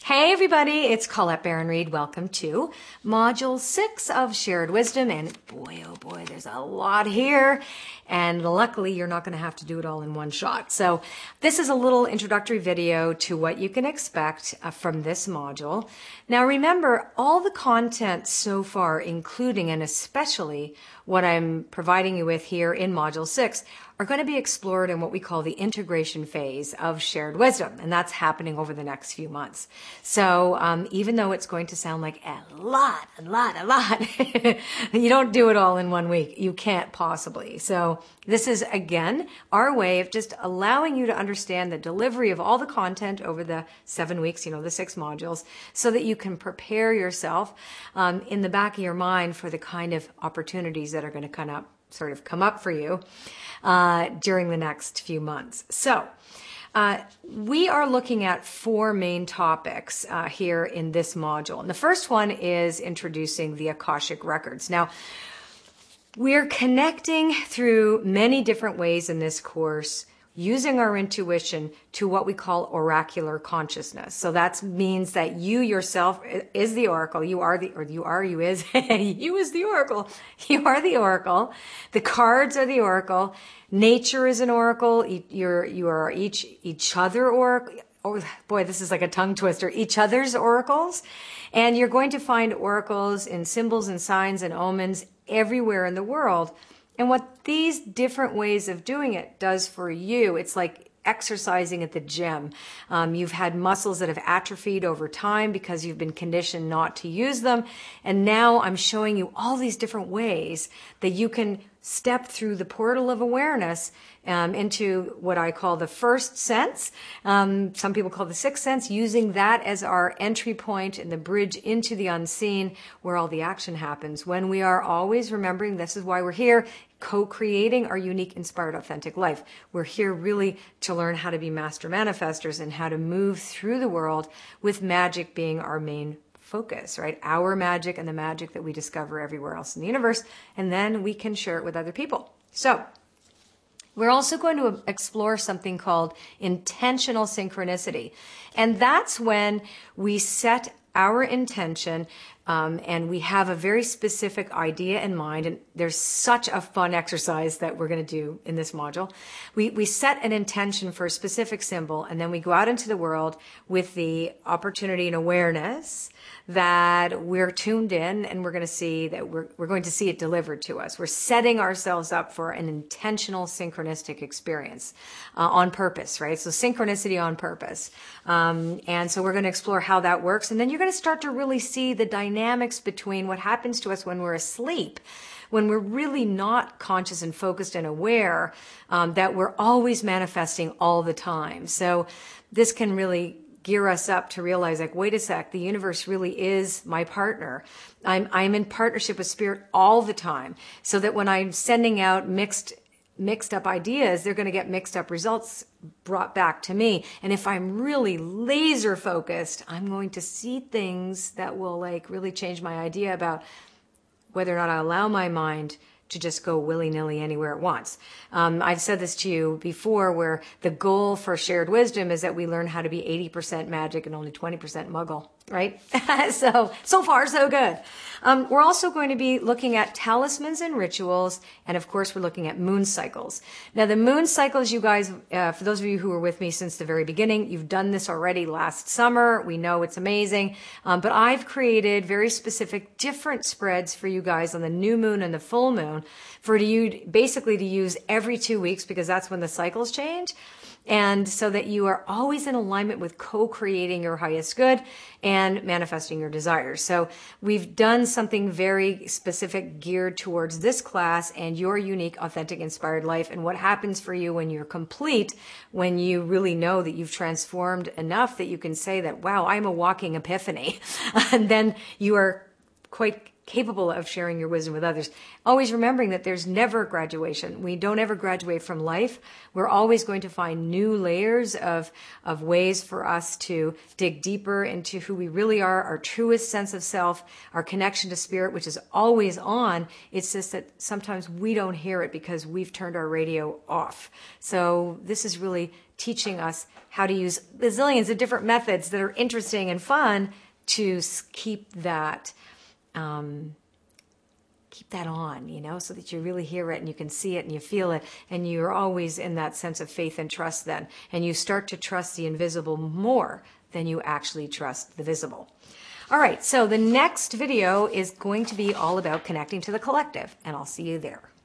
Hey everybody, it's Colette Baron-Reid. Welcome to Module 6 of Shared Wisdom. And boy, oh boy, there's a lot here. And luckily, you're not going to have to do it all in one shot. So this is a little introductory video to what you can expect from this module. Now remember, all the content so far, including and especially what I'm providing you with here in Module 6, are going to be explored in what we call the integration phase of Shared Wisdom. And that's happening over the next few months. So even though it's going to sound like a lot, you don't do it all in 1 week. You can't possibly. So this is, again, our way of just allowing you to understand the delivery of all the content over the 7 weeks, the 6 modules, so that you can prepare yourself in the back of your mind for the kind of opportunities that are going to come up for you during the next few months. So we are looking at 4 main topics here in this module. And the first one is introducing the Akashic Records. Now, we're connecting through many different ways in this course using our intuition to what we call oracular consciousness. So that means that you yourself is the oracle. You is the oracle. You are the oracle. The cards are the oracle. Nature is an oracle. You are each other oracle. Oh boy, this is like a tongue twister. Each other's oracles. And you're going to find oracles in symbols and signs and omens everywhere in the world. And what these different ways of doing it does for you, it's like exercising at the gym. You've had muscles that have atrophied over time because you've been conditioned not to use them. And now I'm showing you all these different ways that you can step through the portal of awareness into what I call the first sense. Some people call the sixth sense, using that as our entry point and the bridge into the unseen where all the action happens. When we are always remembering, this is why we're here, co-creating our unique, inspired, authentic life. We're here really to learn how to be master manifestors and how to move through the world with magic being our main focus, right? Our magic and the magic that we discover everywhere else in the universe. And then we can share it with other people. So we're also going to explore something called intentional synchronicity. And that's when we set our intention and we have a very specific idea in mind. And there's such a fun exercise that we're going to do in this module. We set an intention for a specific symbol, and then we go out into the world with the opportunity and awareness that we're tuned in, and we're going to see that we're going to see it delivered to us. We're setting ourselves up for an intentional synchronistic experience on purpose, right? So synchronicity on purpose. And so we're going to explore how that works. And then you're going to start to really see the dynamics between what happens to us when we're asleep, when we're really not conscious and focused and aware, that we're always manifesting all the time. So this can really gear us up to realize, like, wait a sec, the universe really is my partner. I'm in partnership with spirit all the time, so that when I'm sending out mixed up ideas, they're going to get mixed up results brought back to me. And if I'm really laser focused, I'm going to see things that will really change my idea about whether or not I allow my mind to just go willy-nilly anywhere it wants. I've said this to you before, where the goal for Shared Wisdom is that we learn how to be 80% magic and only 20% muggle, right? So far, so good. We're also going to be looking at talismans and rituals, and of course, we're looking at moon cycles. Now, the moon cycles, you guys, for those of you who were with me since the very beginning, you've done this already last summer. We know it's amazing. But I've created very specific different spreads for you guys on the new moon and the full moon for you basically to use every 2 weeks, because that's when the cycles change. And so that you are always in alignment with co-creating your highest good and manifesting your desires. So we've done something very specific geared towards this class and your unique, authentic, inspired life, and what happens for you when you're complete, when you really know that you've transformed enough that you can say that, wow, I'm a walking epiphany. And then you are quite capable of sharing your wisdom with others. Always remembering that there's never graduation. We don't ever graduate from life. We're always going to find new layers of ways for us to dig deeper into who we really are, our truest sense of self, our connection to spirit, which is always on. It's just that sometimes we don't hear it because we've turned our radio off. So this is really teaching us how to use the zillions of different methods that are interesting and fun to keep that on, so that you really hear it and you can see it and you feel it, and you're always in that sense of faith and trust then. And you start to trust the invisible more than you actually trust the visible. All right, so the next video is going to be all about connecting to the collective, and I'll see you there.